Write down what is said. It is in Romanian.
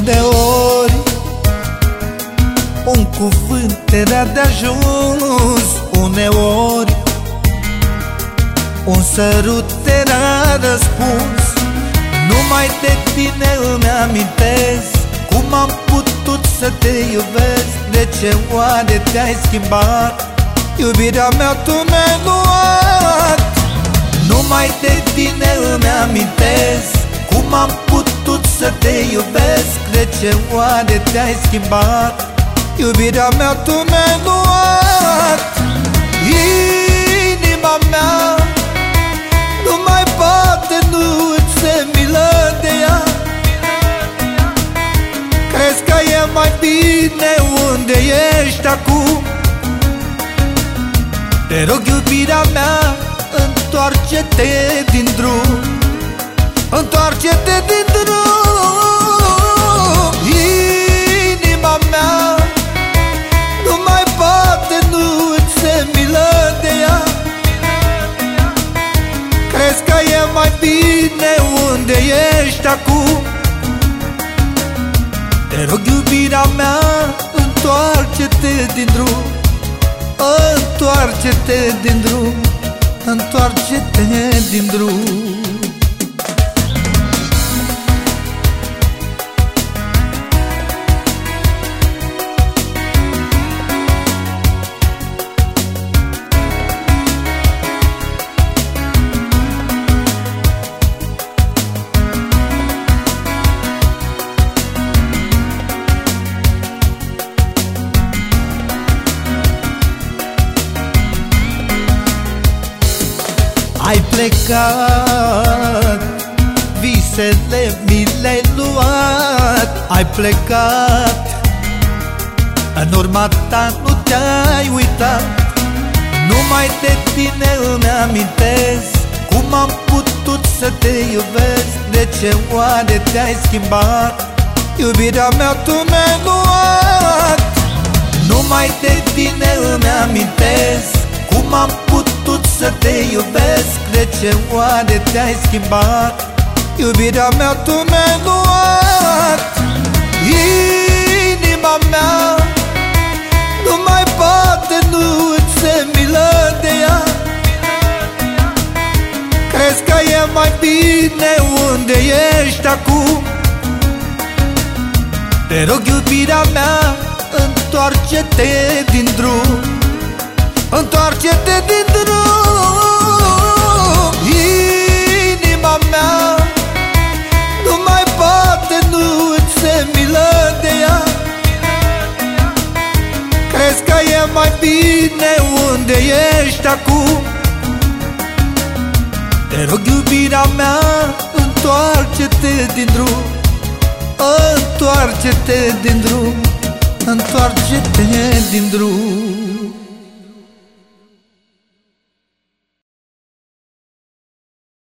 Uneori un cuvânt era de ajuns, uneori un sărut era răspuns. Numai de tine îmi amintesc cum am putut să te iubesc. De ce oare te-ai schimbat? Iubirea mea tu mi-ai luat. Numai de tine îmi amintesc cum am putut să te iubesc. De ce oare te-ai schimbat? Iubirea mea tu mi-ai luat. Inima mea nu mai poate, nu-ți se milă de ea. Crezi că e mai bine unde ești acum? Te rog, iubirea mea, întoarce-te din drum, întoarce-te din drum. Inima mea nu mai poate, nu-ți se milă de ea. Crezi că e mai bine unde ești acum? Te rog, iubirea mea, întoarce-te din drum, întoarce-te din drum, întoarce-te din drum. Ai plecat, visele mi le-ai luat. Ai plecat, în urma ta nu te-ai uitat. Numai de tine îmi amintesc cum am putut să te iubesc. De ce oare te-ai schimbat? Iubirea mea tu mi-ai luat. Numai de tine îmi amintesc cum am putut să te iubesc. De ce oare te-ai schimbat? Iubirea mea tu mi-ai luat. Inima mea nu mai poate, nu-ți se milă de ea. Crezi că e mai bine unde ești acum? Te rog, iubirea mea, întoarce-te din drum, întoarce-te din drum. Inima mea nu mai poate, nu-ți se milă de ea. Crezi că e mai bine unde ești acum? Te rog, iubirea mea, întoarce-te din drum, întoarce-te din drum, întoarce-te din drum.